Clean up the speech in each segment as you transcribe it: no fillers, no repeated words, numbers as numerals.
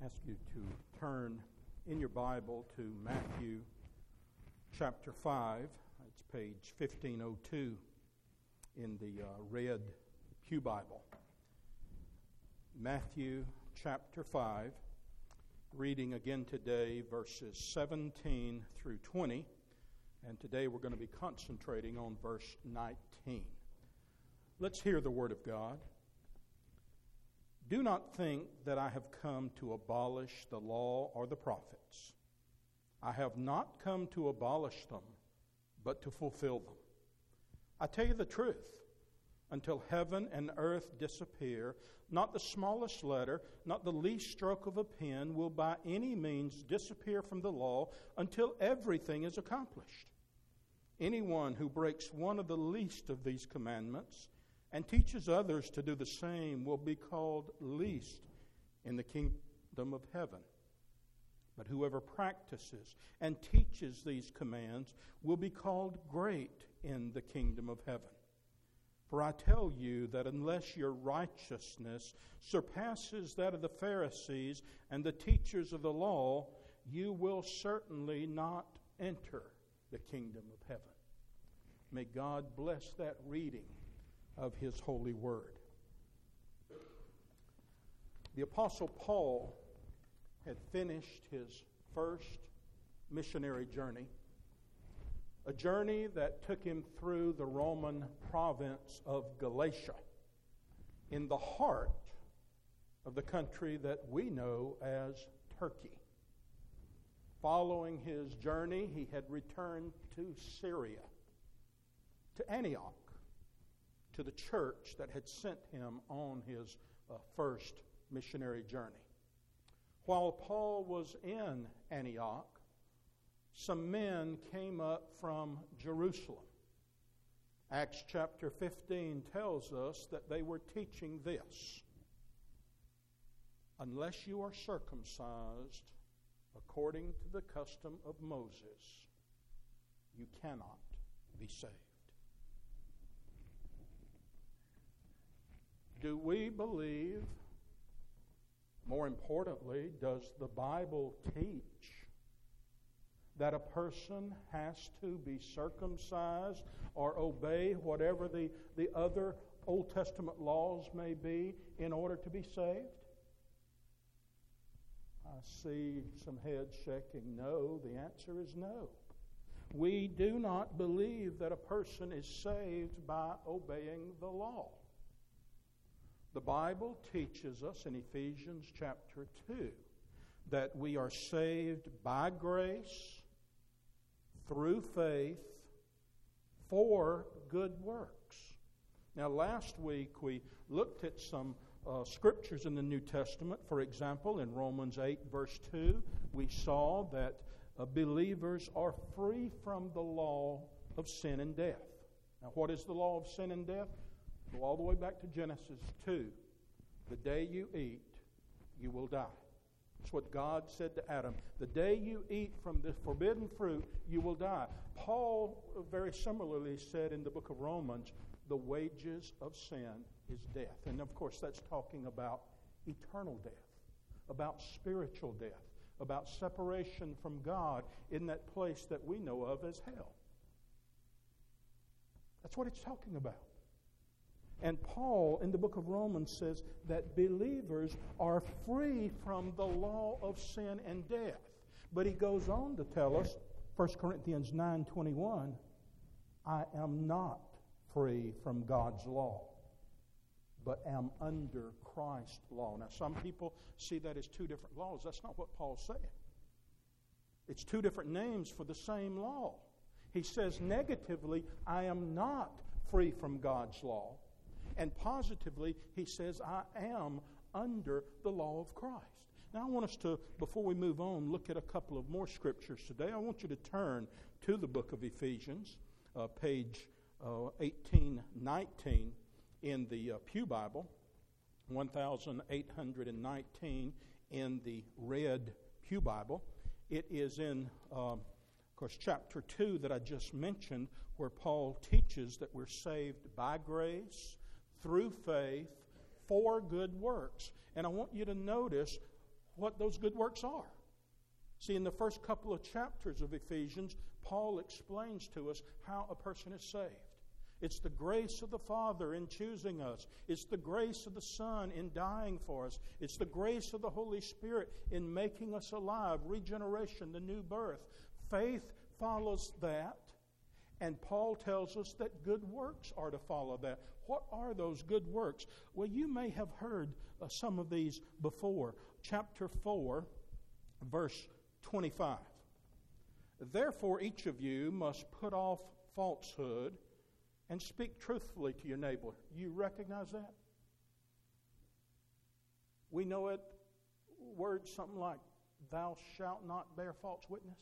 ask you to turn in your Bible to Matthew chapter 5. It's page 1502 in the red Pew Bible. Matthew chapter 5, reading again today verses 17 through 20. And today we're going to be concentrating on verse 19. Let's hear the Word of God. Do not think that I have come to abolish the law or the prophets. I have not come to abolish them, but to fulfill them. I tell you the truth, until heaven and earth disappear, not the smallest letter, not the least stroke of a pen will by any means disappear from the law until everything is accomplished. Anyone who breaks one of the least of these commandments and teaches others to do the same will be called least in the kingdom of heaven. But whoever practices and teaches these commands will be called great in the kingdom of heaven. For I tell you that unless your righteousness surpasses that of the Pharisees and the teachers of the law, you will certainly not enter the kingdom of heaven. May God bless that reading of His holy word. The Apostle Paul had finished his first missionary journey, a journey that took him through the Roman province of Galatia, in the heart of the country that we know as Turkey. Following his journey, he had returned to Syria, to Antioch, to the church that had sent him on his first missionary journey. While Paul was in Antioch, some men came up from Jerusalem. Acts chapter 15 tells us that they were teaching this: unless you are circumcised according to the custom of Moses, you cannot be saved. Do we believe, more importantly, does the Bible teach that a person has to be circumcised or obey whatever the other Old Testament laws may be in order to be saved? I see some heads shaking no. The answer is no. We do not believe that a person is saved by obeying the law. The Bible teaches us in Ephesians chapter 2 that we are saved by grace, through faith, for good works. Now, last week we looked at some scriptures in the New Testament. For example, in Romans 8 verse 2, we saw that believers are free from the law of sin and death. Now, what is the law of sin and death? Go all the way back to Genesis 2. The day you eat, you will die. That's what God said to Adam. The day you eat from this forbidden fruit, you will die. Paul very similarly said in the book of Romans, the wages of sin is death. And of course that's talking about eternal death, about spiritual death, about separation from God in that place that we know of as hell. That's what it's talking about. And Paul, in the book of Romans, says that believers are free from the law of sin and death. But he goes on to tell us, 1 Corinthians 9:21, I am not free from God's law, but am under Christ's law. Now, some people see that as two different laws. That's not what Paul's saying. It's two different names for the same law. He says negatively, I am not free from God's law. And positively, he says, I am under the law of Christ. Now, I want us to, before we move on, look at a couple of more scriptures today. I want you to turn to the book of Ephesians, page 1819 in the Pew Bible, 1819 in the red Pew Bible. It is in, of course, chapter 2 that I just mentioned, where Paul teaches that we're saved by grace, through faith, for good works. And I want you to notice what those good works are. See, in the first couple of chapters of Ephesians, Paul explains to us how a person is saved. It's the grace of the Father in choosing us. It's the grace of the Son in dying for us. It's the grace of the Holy Spirit in making us alive, regeneration, the new birth. Faith follows that, and Paul tells us that good works are to follow that. What are those good works? Well, you may have heard some of these before. Chapter 4, verse 25. Therefore, each of you must put off falsehood and speak truthfully to your neighbor. You recognize that? We know it, words something like, thou shalt not bear false witness.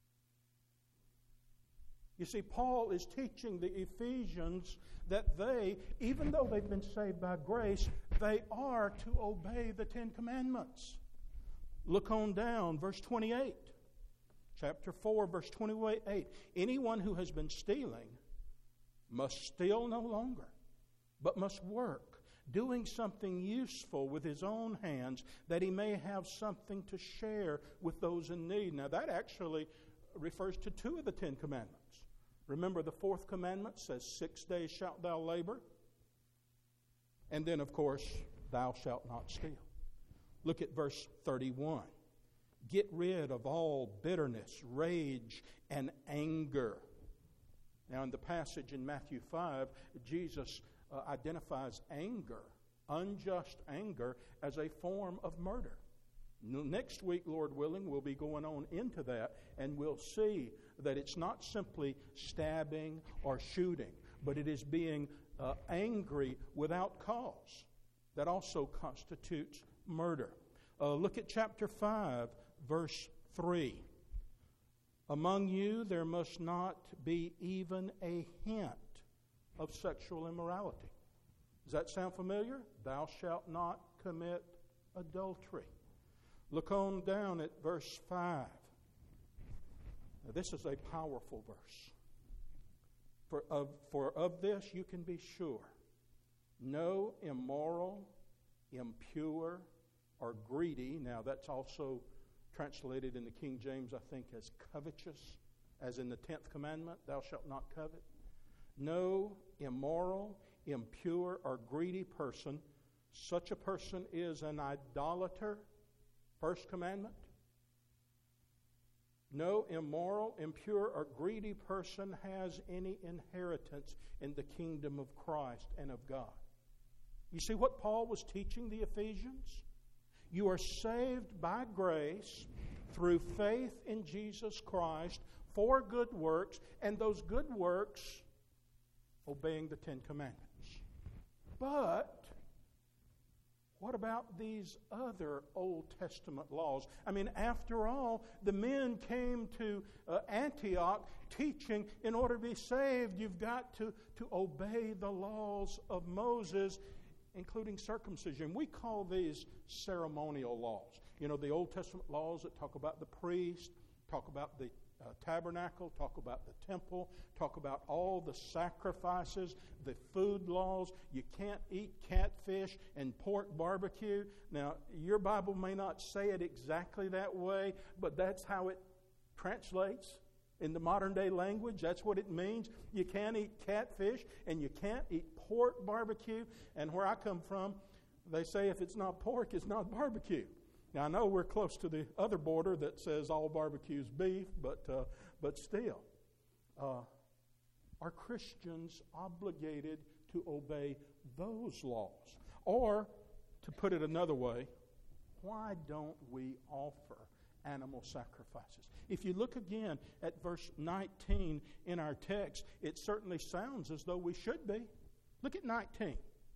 You see, Paul is teaching the Ephesians that they, even though they've been saved by grace, they are to obey the Ten Commandments. Look on down, verse 28. Chapter 4, verse 28. Anyone who has been stealing must steal no longer, but must work, doing something useful with his own hands, that he may have something to share with those in need. Now, that actually refers to two of the Ten Commandments. Remember, the fourth commandment says, 6 days shalt thou labor. And then, of course, thou shalt not steal. Look at verse 31. Get rid of all bitterness, rage, and anger. Now, in the passage in Matthew 5, Jesus identifies anger, unjust anger, as a form of murder. Next week, Lord willing, we'll be going on into that, and we'll see that it's not simply stabbing or shooting, but it is being angry without cause. That also constitutes murder. Look at chapter 5, verse 3. Among you there must not be even a hint of sexual immorality. Does that sound familiar? Thou shalt not commit adultery. Look on down at verse 5. Now, this is a powerful verse. For of this you can be sure. No immoral, impure, or greedy. Now that's also translated in the King James, I think, as covetous, as in the 10th commandment, thou shalt not covet. No immoral, impure, or greedy person. Such a person is an idolater. First commandment. No immoral, impure, or greedy person has any inheritance in the kingdom of Christ and of God. You see what Paul was teaching the Ephesians? You are saved by grace through faith in Jesus Christ for good works, and those good works, obeying the Ten Commandments. But what about these other Old Testament laws? I mean, after all, the men came to Antioch teaching, in order to be saved, you've got to obey the laws of Moses, including circumcision. We call these ceremonial laws. You know, the Old Testament laws that talk about the priest, talk about the tabernacle, talk about the temple, talk about all the sacrifices, the food laws. You can't eat catfish and pork barbecue. Now, your Bible may not say it exactly that way, but that's how it translates in the modern day language. That's what it means. You can't eat catfish and you can't eat pork barbecue. And where I come from, they say if it's not pork, it's not barbecue. Now, I know we're close to the other border that says all barbecue is beef, but still. Are Christians obligated to obey those laws? Or, to put it another way, why don't we offer animal sacrifices? If you look again at verse 19 in our text, it certainly sounds as though we should be. Look at 19.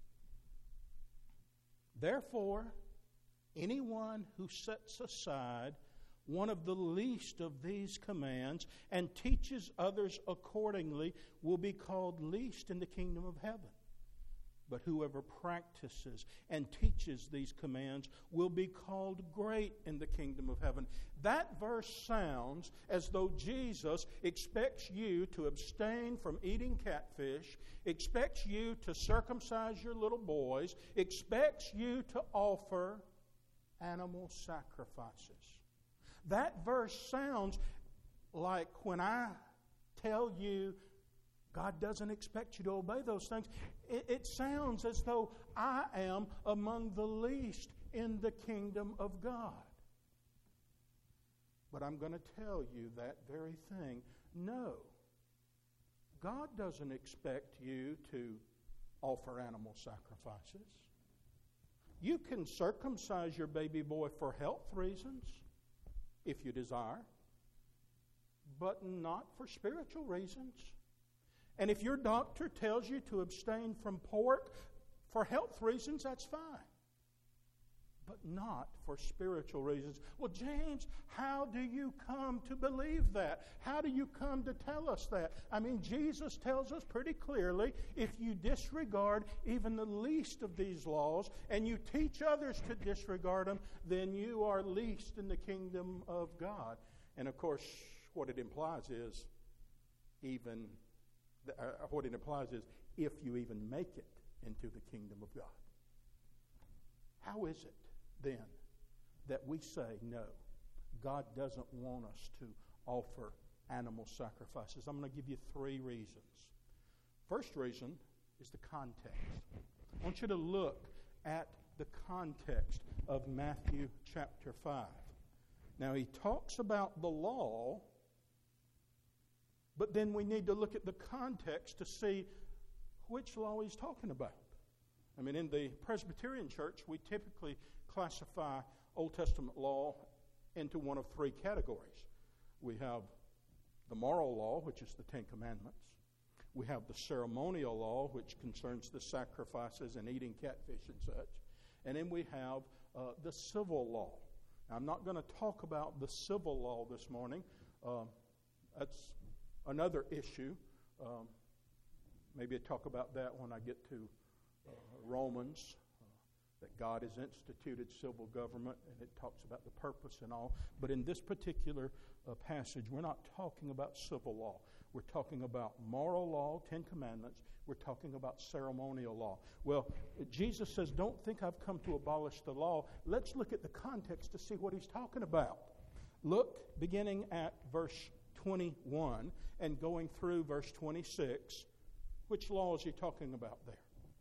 Therefore, anyone who sets aside one of the least of these commands and teaches others accordingly will be called least in the kingdom of heaven. But whoever practices and teaches these commands will be called great in the kingdom of heaven. That verse sounds as though Jesus expects you to abstain from eating catfish, expects you to circumcise your little boys, expects you to offer animal sacrifices. That verse sounds like when I tell you God doesn't expect you to obey those things, it sounds as though I am among the least in the kingdom of God. But I'm going to tell you that very thing. No, God doesn't expect you to offer animal sacrifices. You can circumcise your baby boy for health reasons, if you desire, but not for spiritual reasons. And if your doctor tells you to abstain from pork for health reasons, that's fine. But not for spiritual reasons. Well, James, how do you come to believe that? How do you come to tell us that? I mean, Jesus tells us pretty clearly, if you disregard even the least of these laws and you teach others to disregard them, then you are least in the kingdom of God. And of course, what it implies is if you even make it into the kingdom of God. How is it then that we say, no, God doesn't want us to offer animal sacrifices? I'm going to give you 3 reasons. First reason is the context. I want you to look at the context of Matthew chapter 5. Now, he talks about the law, but then we need to look at the context to see which law he's talking about. I mean, in the Presbyterian church, we typically classify Old Testament law into one of 3 categories. We have the moral law, which is the 10 Commandments. We have the ceremonial law, which concerns the sacrifices and eating catfish and such. And then we have the civil law. Now, I'm not going to talk about the civil law this morning. That's another issue. Maybe I'll talk about that when I get to Romans, that God has instituted civil government, and it talks about the purpose and all. But in this particular passage, we're not talking about civil law. We're talking about moral law, 10 Commandments. We're talking about ceremonial law. Well, Jesus says, don't think I've come to abolish the law. Let's look at the context to see what he's talking about. Look, beginning at verse 21 and going through verse 26, which law is he talking about there?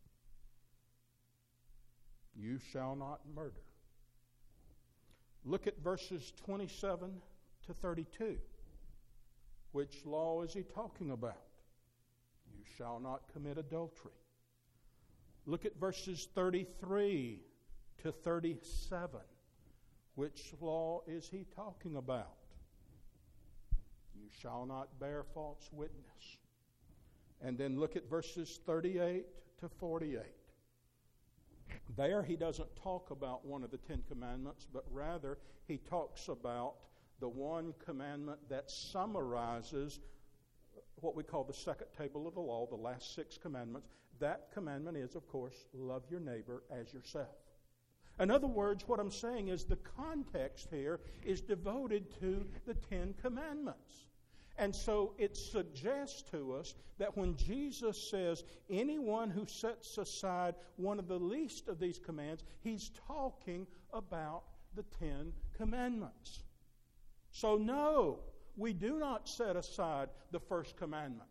You shall not murder. Look at verses 27 to 32. Which law is he talking about? You shall not commit adultery. Look at verses 33 to 37. Which law is he talking about? You shall not bear false witness. And then look at verses 38 to 48. There he doesn't talk about one of the 10 Commandments, but rather he talks about the one commandment that summarizes what we call the second table of the law, the last 6 commandments. That commandment is, of course, love your neighbor as yourself. In other words, what I'm saying is the context here is devoted to the 10 Commandments. And so it suggests to us that when Jesus says anyone who sets aside one of the least of these commands, he's talking about the 10 Commandments. So no, we do not set aside the first commandment.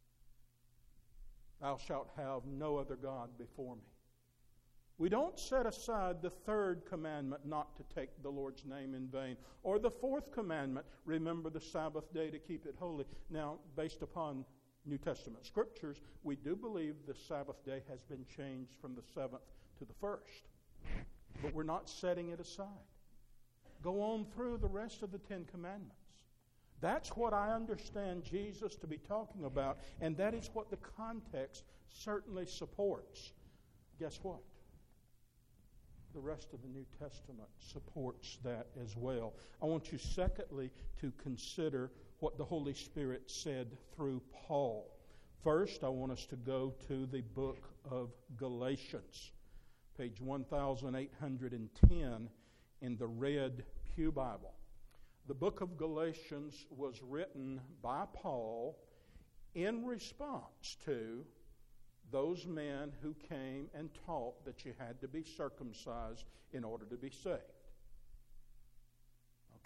Thou shalt have no other God before me. We don't set aside the third commandment, not to take the Lord's name in vain, or the fourth commandment, remember the Sabbath day to keep it holy. Now, based upon New Testament scriptures, we do believe the Sabbath day has been changed from the 7th to the 1st. But we're not setting it aside. Go on through the rest of the 10 Commandments. That's what I understand Jesus to be talking about, and that is what the context certainly supports. Guess what? The rest of the New Testament supports that as well. I want you, secondly, to consider what the Holy Spirit said through Paul. First, I want us to go to the book of Galatians, page 1810 in the Red Pew Bible. The book of Galatians was written by Paul in response to those men who came and taught that you had to be circumcised in order to be saved.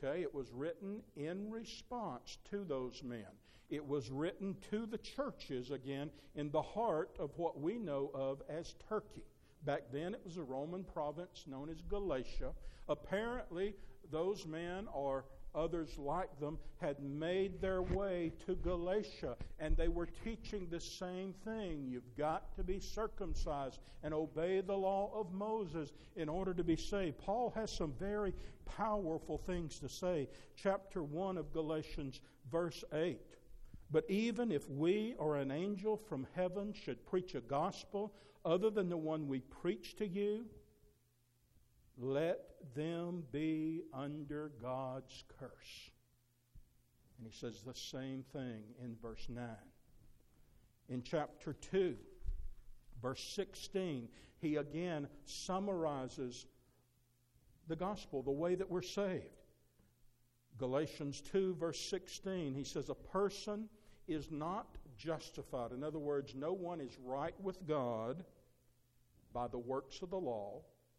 Okay, it was written in response to those men. It was written to the churches, again, in the heart of what we know of as Turkey. Back then, it was a Roman province known as Galatia. Apparently, those men or others like them had made their way to Galatia, and they were teaching the same thing. You've got to be circumcised and obey the law of Moses in order to be saved. Paul has some very powerful things to say. Chapter 1 of Galatians, verse 8. But even if we or an angel from heaven should preach a gospel other than the one we preach to you, let them be under God's curse. And he says the same thing in verse 9. In chapter 2, verse 16, he again summarizes the gospel, the way that we're saved. Galatians 2, verse 16, he says, a person is not justified. In other words, no one is right with God by the works of the law,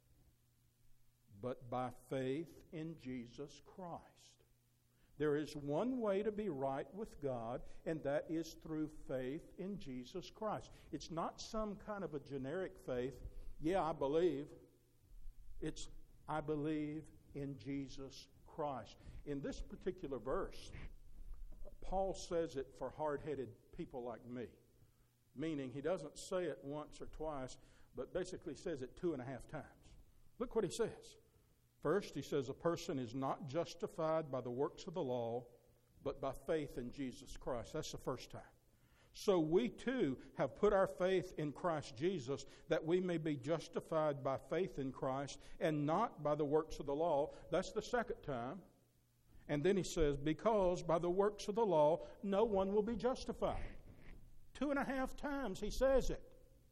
but by faith in Jesus Christ. There is one way to be right with God, and that is through faith in Jesus Christ. It's not some kind of a generic faith. Yeah, I believe. It's, I believe in Jesus Christ. In this particular verse, Paul says it for hard-headed people like me, meaning he doesn't say it once or twice, but basically says it 2.5 times. Look what he says. First, he says a person is not justified by the works of the law, but by faith in Jesus Christ. That's the first time. So we too have put our faith in Christ Jesus that we may be justified by faith in Christ and not by the works of the law. That's the second time. And then he says, because by the works of the law, no one will be justified. 2.5 times he says it.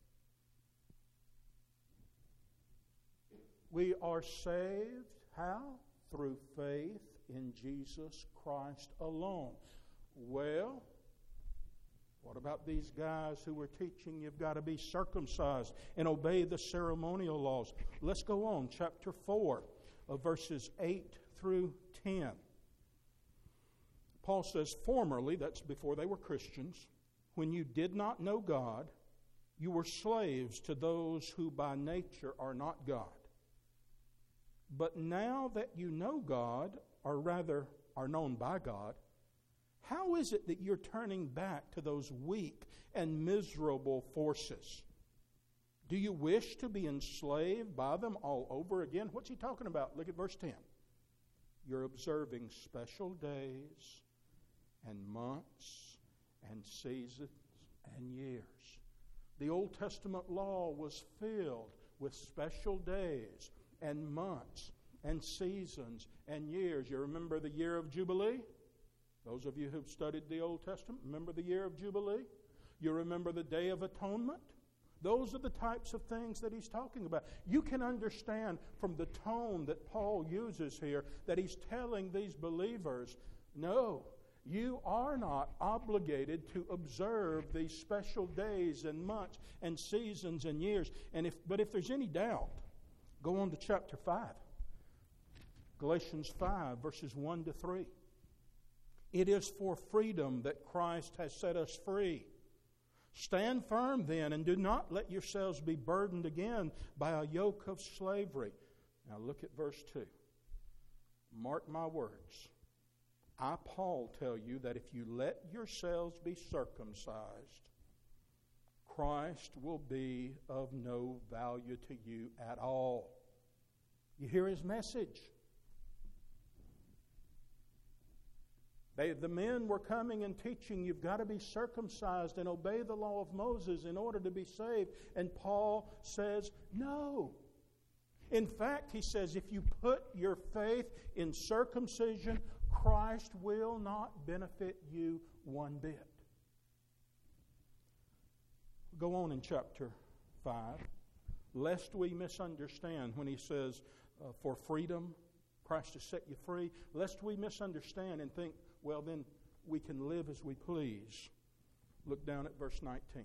We are saved, how? Through faith in Jesus Christ alone. Well, what about these guys who were teaching you've got to be circumcised and obey the ceremonial laws? Let's go on. Chapter 4, verses 8 through 10. Paul says, formerly, that's before they were Christians, when you did not know God, you were slaves to those who by nature are not God. But now that you know God, or rather are known by God, how is it that you're turning back to those weak and miserable forces? Do you wish to be enslaved by them all over again? What's he talking about? Look at verse 10. You're observing special days and months and seasons and years. The Old Testament law was filled with special days and months and seasons and years. You remember the year of Jubilee? Those of you who've studied the Old Testament, remember the year of Jubilee? You remember the Day of Atonement? Those are the types of things that he's talking about. You can understand from the tone that Paul uses here that he's telling these believers, no, you are not obligated to observe these special days and months and seasons and years. But if there's any doubt, go on to chapter 5. Galatians 5, verses 1 to 3. It is for freedom that Christ has set us free. Stand firm then, and do not let yourselves be burdened again by a yoke of slavery. Now look at verse 2. Mark my words. I, Paul, tell you that if you let yourselves be circumcised, Christ will be of no value to you at all. You hear his message. The men were coming and teaching you've got to be circumcised and obey the law of Moses in order to be saved. And Paul says, no. In fact, he says, if you put your faith in circumcision, Christ will not benefit you one bit. Go on in chapter 5. Lest we misunderstand when he says, for freedom, Christ has set you free. Lest we misunderstand and think, well, then we can live as we please. Look down at verse 19.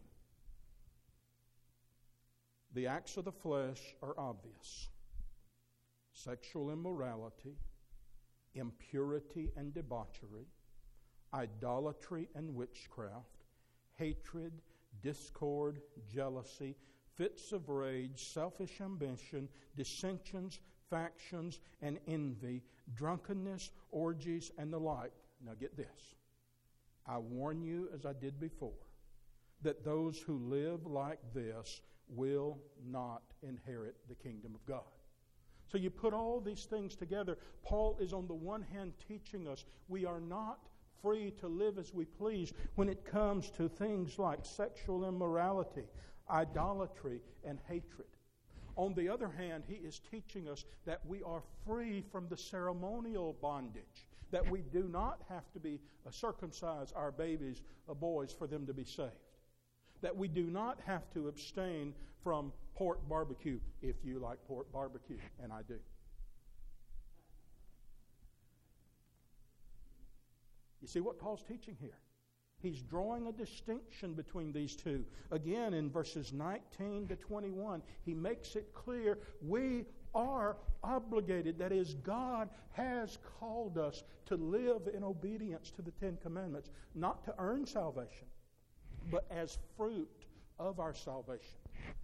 The acts of the flesh are obvious. Sexual immorality, impurity and debauchery, idolatry and witchcraft, hatred, discord, jealousy, fits of rage, selfish ambition, dissensions, factions, and envy, drunkenness, orgies, and the like. Now get this. I warn you, as I did before, that those who live like this will not inherit the kingdom of God. So you put all these things together. Paul is on the one hand teaching us we are not free to live as we please when it comes to things like sexual immorality, idolatry, and hatred. On the other hand, he is teaching us that we are free from the ceremonial bondage, that we do not have to be circumcise our babies, boys, for them to be saved, that we do not have to abstain from pork barbecue, if you like pork barbecue, and I do. You see what Paul's teaching here? He's drawing a distinction between these two. Again, in verses 19 to 21, he makes it clear we are obligated. That is, God has called us to live in obedience to the Ten Commandments, not to earn salvation, but as fruit of our salvation.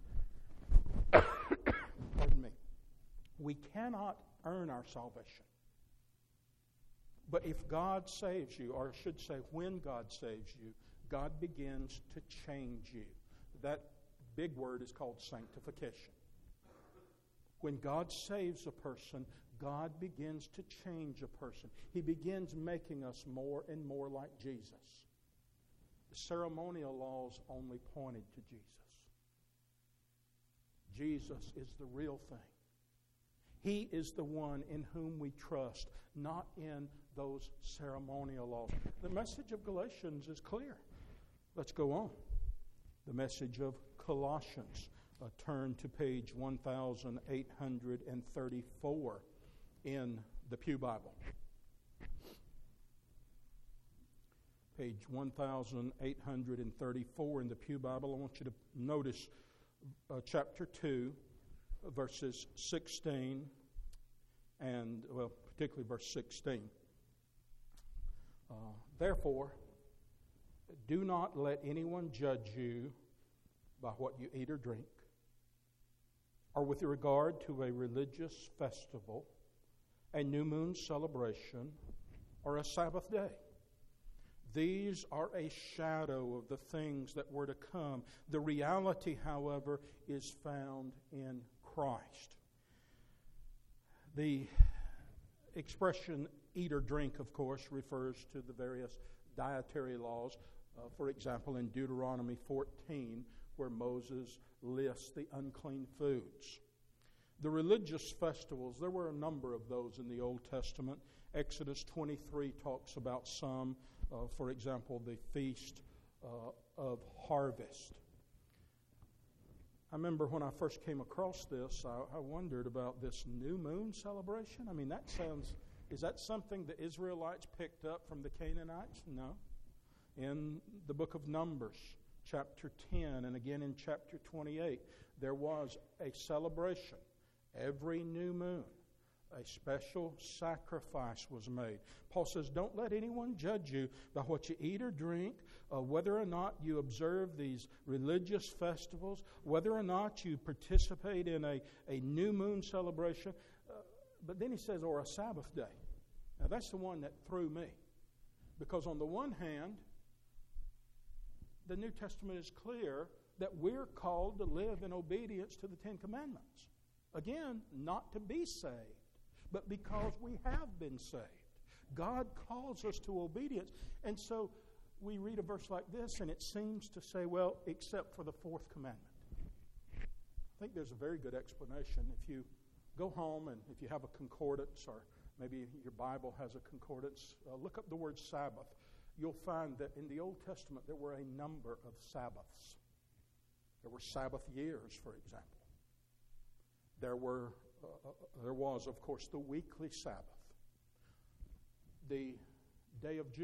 Pardon me. We cannot earn our salvation. But if God saves you, or I should say when God saves you, God begins to change you. That big word is called sanctification. When God saves a person, God begins to change a person. He begins making us more and more like Jesus. The ceremonial laws only pointed to Jesus. Jesus is the real thing. He is the one in whom we trust, not in those ceremonial laws. The message of Galatians is clear. Let's go on. The message of Colossians. Turn to page 1834 in the Pew Bible. Page 1834 in the Pew Bible. I want you to notice chapter 2, verses 16 and, well, particularly verse 16. Therefore, do not let anyone judge you by what you eat or drink, or with regard to a religious festival, a new moon celebration, or a Sabbath day. These are a shadow of the things that were to come. The reality, however, is found in Christ. The expression eat or drink, of course, refers to the various dietary laws. For example, in Deuteronomy 14, where Moses lists the unclean foods. The religious festivals, there were a number of those in the Old Testament. Exodus 23 talks about some. For example, the Feast of Harvest. I remember when I first came across this, I wondered about this new moon celebration. I mean, is that something the Israelites picked up from the Canaanites? No. In the book of Numbers, chapter 10, and again in chapter 28, there was a celebration. Every new moon, a special sacrifice was made. Paul says, don't let anyone judge you by what you eat or drink, whether or not you observe these religious festivals, whether or not you participate in a new moon celebration. But then he says, or a Sabbath day. Now that's the one that threw me. Because on the one hand, the New Testament is clear that we're called to live in obedience to the Ten Commandments. Again, not to be saved, but because we have been saved. God calls us to obedience. And so we read a verse like this, and it seems to say, well, except for the fourth commandment. I think there's a very good explanation. If you go home and if you have a concordance, or maybe your Bible has a concordance, look up the word Sabbath. You'll find that in the Old Testament there were a number of Sabbaths. There were Sabbath years, for example. There was, of course, the weekly Sabbath. The Day of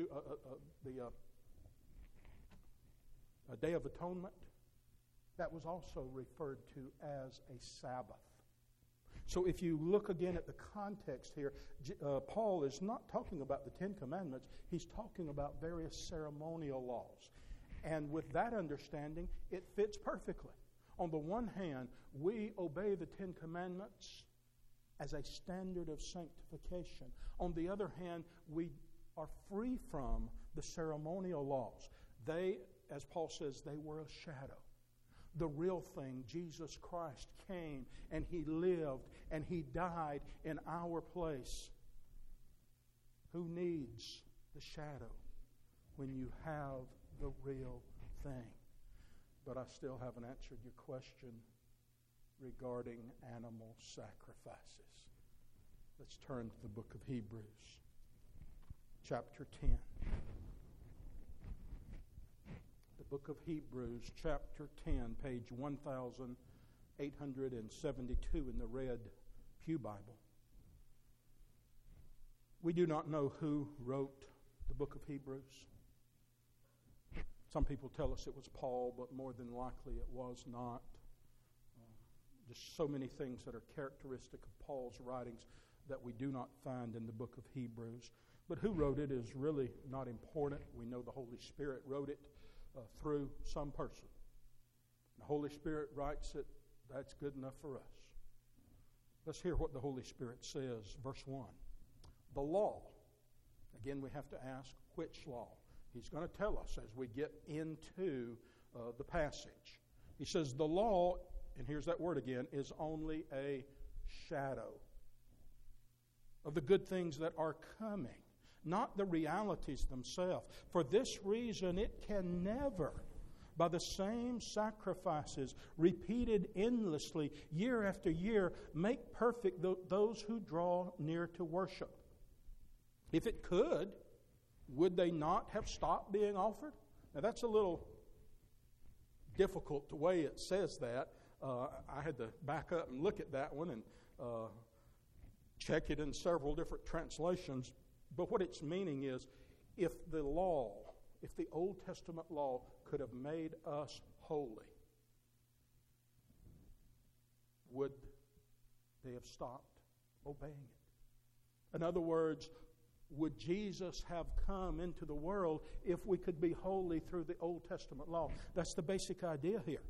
Day of Atonement, that was also referred to as a Sabbath. So if you look again at the context here, Paul is not talking about the Ten Commandments. He's talking about various ceremonial laws. And with that understanding, it fits perfectly. On the one hand, we obey the Ten Commandments as a standard of sanctification. On the other hand, we are free from the ceremonial laws. They, as Paul says, they were a shadow. The real thing, Jesus Christ came and He lived and He died in our place. Who needs the shadow when you have the real thing? But I still haven't answered your question regarding animal sacrifices. Let's turn to the book of Hebrews, chapter 10. The book of Hebrews, chapter 10, page 1872 in the Red Pew Bible. We do not know who wrote the book of Hebrews. Some people tell us it was Paul, but more than likely it was not. Just so many things that are characteristic of Paul's writings that we do not find in the book of Hebrews. But who wrote it is really not important. We know the Holy Spirit wrote it through some person. The Holy Spirit writes it, that's good enough for us. Let's hear what the Holy Spirit says. Verse 1. The law. Again, we have to ask, which law? He's going to tell us as we get into the passage. He says, the law, and here's that word again, is only a shadow of the good things that are coming, not the realities themselves. For this reason, it can never, by the same sacrifices repeated endlessly year after year, make perfect those who draw near to worship. If it could, would they not have stopped being offered? Now that's a little difficult the way it says that. I had to back up and look at that one and check it in several different translations. But what it's meaning is, if the Old Testament law could have made us holy, would they have stopped obeying it? In other words, would Jesus have come into the world if we could be holy through the Old Testament law? That's the basic idea here.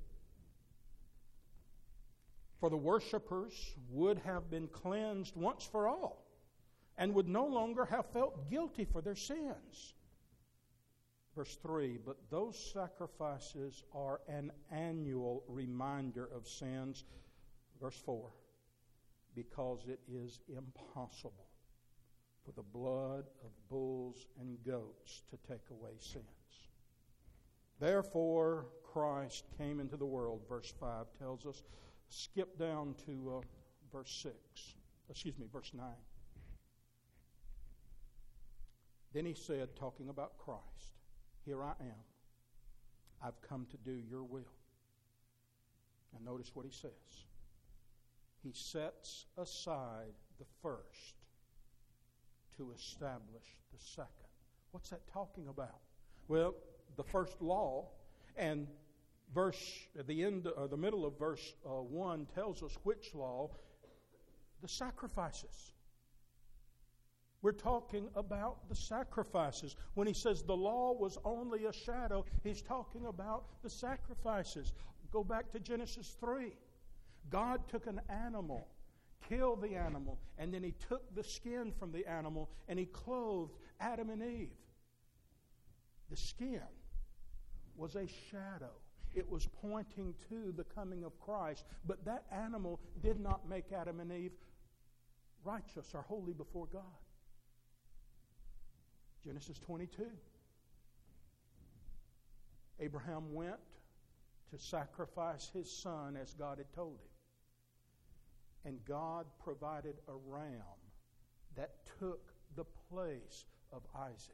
For the worshipers would have been cleansed once for all and would no longer have felt guilty for their sins. Verse 3, but those sacrifices are an annual reminder of sins. Verse 4, because it is impossible for the blood of bulls and goats to take away sins. Therefore, Christ came into the world, verse 5 tells us. Skip down to verse 9. Then he said, talking about Christ, here I am. I've come to do your will. And notice what he says. He sets aside the first to establish the second. What's that talking about? Well, the first law, and at the end, or the middle of verse 1 tells us which law, the sacrifices. We're talking about the sacrifices. When he says the law was only a shadow, he's talking about the sacrifices. Go back to Genesis 3. God took an animal, killed the animal, and then he took the skin from the animal and he clothed Adam and Eve. The skin was a shadow. It was pointing to the coming of Christ. But that animal did not make Adam and Eve righteous or holy before God. Genesis 22. Abraham went to sacrifice his son as God had told him. And God provided a ram that took the place of Isaac.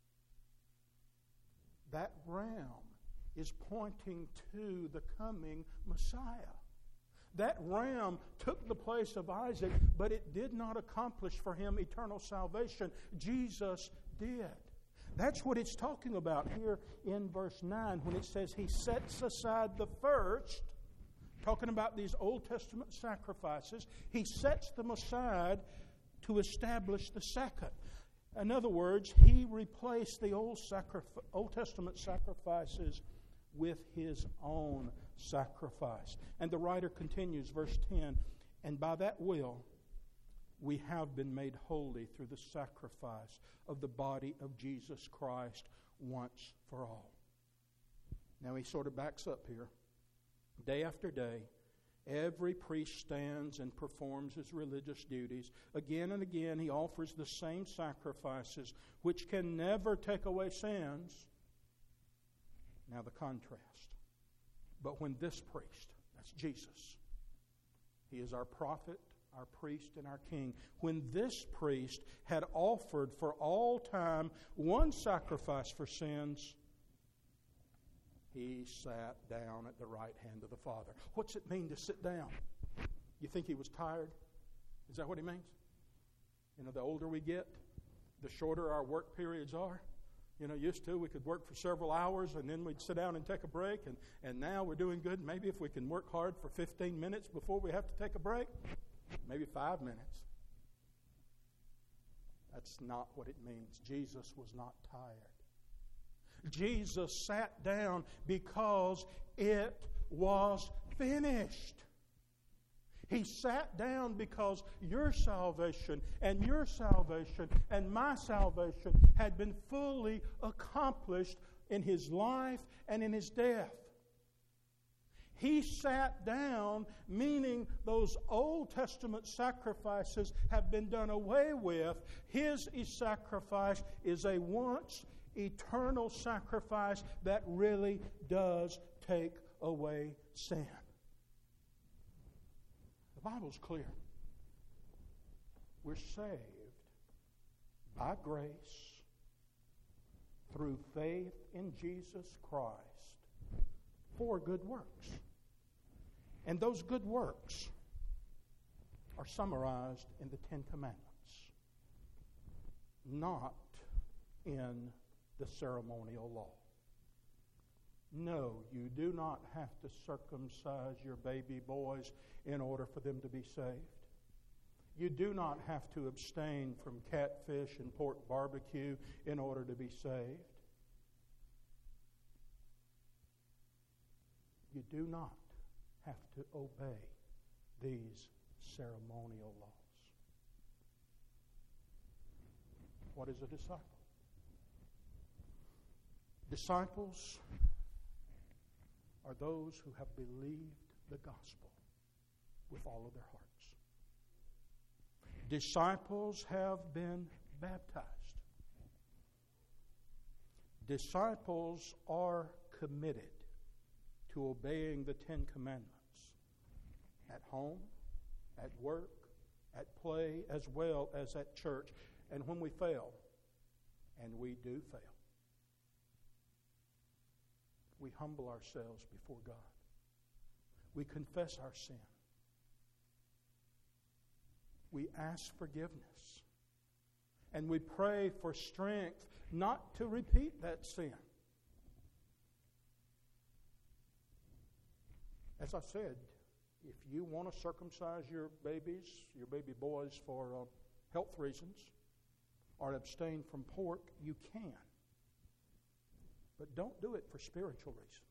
That ram is pointing to the coming Messiah. That ram took the place of Isaac, but it did not accomplish for him eternal salvation. Jesus did. That's what it's talking about here in verse 9 when it says he sets aside the first talking about these Old Testament sacrifices, He sets them aside to establish the second. In other words, He replaced the Old Testament sacrifices with His own sacrifice. And the writer continues, verse 10, "And by that will we have been made holy through the sacrifice of the body of Jesus Christ once for all." Now he sort of backs up here. Day after day, every priest stands and performs his religious duties. Again and again he offers the same sacrifices which can never take away sins. Now the contrast. But when this priest, that's Jesus, He is our prophet, our priest, and our king. When this priest had offered for all time one sacrifice for sins, He sat down at the right hand of the Father. What's it mean to sit down? You think He was tired? Is that what He means? You know, the older we get, the shorter our work periods are. You know, used to we could work for several hours and then we'd sit down and take a break. And now we're doing good. Maybe if we can work hard for 15 minutes before we have to take a break, maybe 5 minutes. That's not what it means. Jesus was not tired. Jesus sat down because it was finished. He sat down because your salvation and my salvation had been fully accomplished in His life and in His death. He sat down, meaning those Old Testament sacrifices have been done away with. His sacrifice is a once eternal sacrifice that really does take away sin. The Bible's clear. We're saved by grace through faith in Jesus Christ for good works. And those good works are summarized in the Ten Commandments, not in the ceremonial law. No, you do not have to circumcise your baby boys in order for them to be saved. You do not have to abstain from catfish and pork barbecue in order to be saved. You do not have to obey these ceremonial laws. What is a disciple? Disciples are those who have believed the gospel with all of their hearts. Disciples have been baptized. Disciples are committed to obeying the Ten Commandments at home, at work, at play, as well as at church. And when we fail, and we do fail, we humble ourselves before God. We confess our sin. We ask forgiveness. And we pray for strength not to repeat that sin. As I said, if you want to circumcise your baby boys for health reasons, or abstain from pork, you can. But don't do it for spiritual reasons.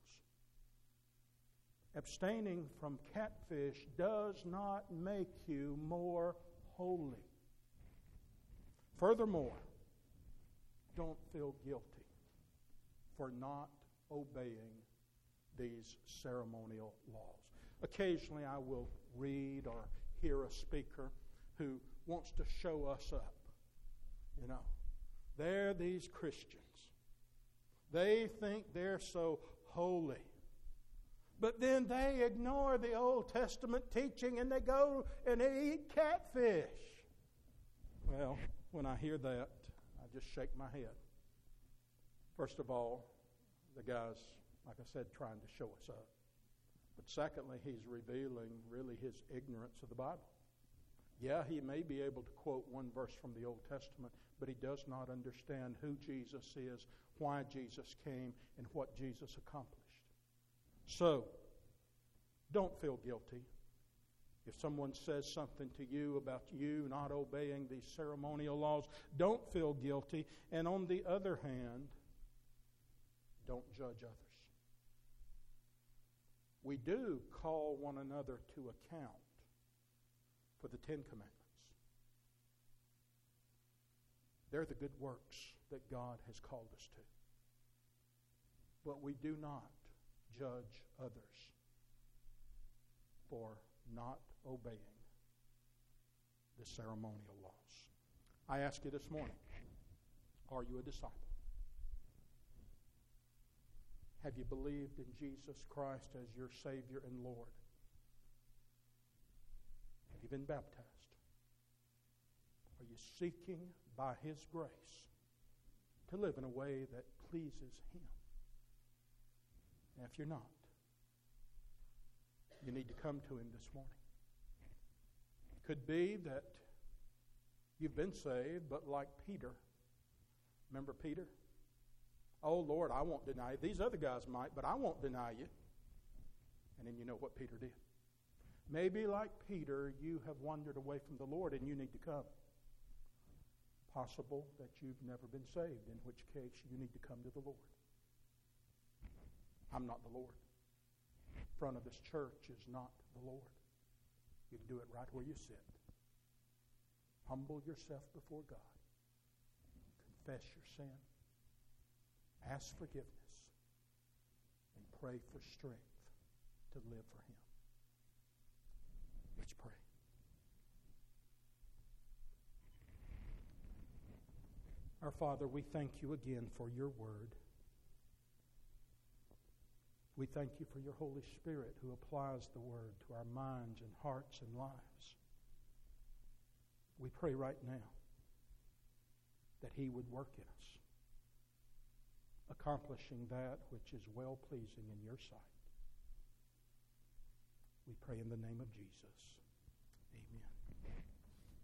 Abstaining from catfish does not make you more holy. Furthermore, don't feel guilty for not obeying these ceremonial laws. Occasionally I will read or hear a speaker who wants to show us up. You know, they're these Christians. They think they're so holy. But then they ignore the Old Testament teaching and they go and they eat catfish. Well, when I hear that, I just shake my head. First of all, the guy's, like I said, trying to show us up. But secondly, he's revealing really his ignorance of the Bible. Yeah, he may be able to quote one verse from the Old Testament, but he does not understand who Jesus is, why Jesus came, and what Jesus accomplished. So, Don't feel guilty. If someone says something to you about you not obeying these ceremonial laws, don't feel guilty. And on the other hand, don't judge others. We do call one another to account for the Ten Commandments. They're the good works that God has called us to. But we do not judge others for not obeying the ceremonial laws. I ask you this morning, are you a disciple? Have you believed in Jesus Christ as your Savior and Lord? Have you been baptized? Are you seeking by His grace to live in a way that pleases Him? And if you're not, you need to come to Him this morning. It could be that you've been saved, but like Peter. Remember Peter? Oh, Lord, I won't deny you. These other guys might, but I won't deny you. And then you know what Peter did. Maybe like Peter, you have wandered away from the Lord and you need to come. Possible that you've never been saved, in which case you need to come to the Lord. I'm not the Lord. The front of this church is not the Lord. You can do it right where you sit. Humble yourself before God. Confess your sin. Ask forgiveness. And pray for strength to live for Him. Let's pray. Our Father, we thank you again for your word. We thank you for your Holy Spirit who applies the word to our minds and hearts and lives. We pray right now that He would work in us, accomplishing that which is well-pleasing in your sight. We pray in the name of Jesus. Amen.